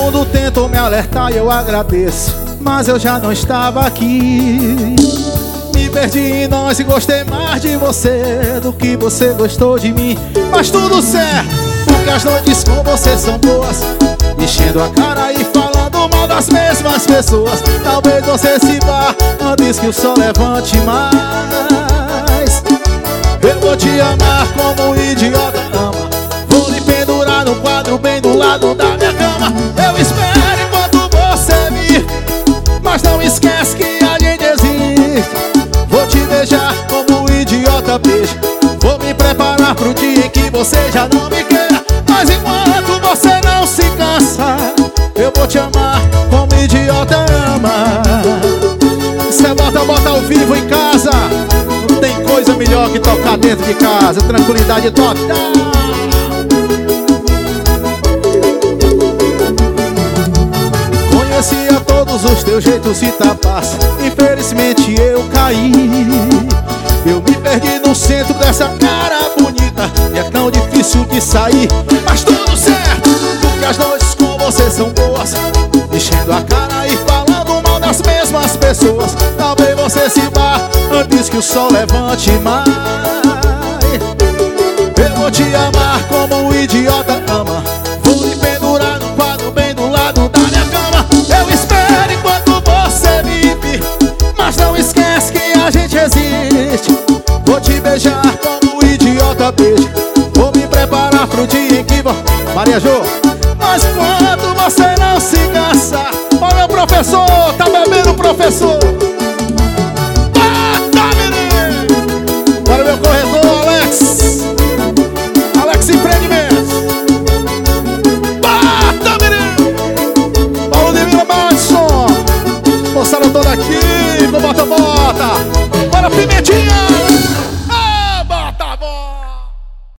mundo tentou me alertar e eu agradeço, mas eu já não estava aqui. Me perdi em nós e gostei mais de você do que você gostou de mim. Mas tudo certo, porque as noites com você são boas, enchendo a cara e falando mal das mesmas pessoas. Talvez você se vá antes que o sol levante mais. Eu vou te amar como um idiota ama. Vou lhe pendurar no quadro bem do lado da minha cama. Eu espero enquanto você vir, mas não esquece que a gente existe. Vou te beijar como um idiota beija. Vou me preparar pro dia em que você já não me queira. Mas enquanto você não se cansa, eu vou te amar como um idiota ama. Cê bota ao vivo em casa. Não tem coisa melhor que tocar dentro de casa. Tranquilidade total. Conhecia todos os teus jeitos e tapas, infelizmente eu caí. Eu me perdi no centro dessa cara bonita e é tão difícil de sair. Mas tudo certo, porque as noites com você são boas, enchendo a cara e falando mal das mesmas pessoas. Talvez você se vá antes que o sol levante mais. Eu vou te amar como um idiota ama. Vou lhe pendurar no quadro bem do lado da minha cama. Eu espero enquanto você vive, mas não esquece que a gente existe. Vou te beijar como um idiota beija. Vou me preparar pro dia em que Maria Jô. Mas quando você não se cansar, olha o professor, tá bebendo o professor. Bata, menino! Bora meu corretor, Alex Empreendimentos. Bata, menino! Paulo de Vila Madison. Moçada toda aqui, com bota. Bora, Pimentinha!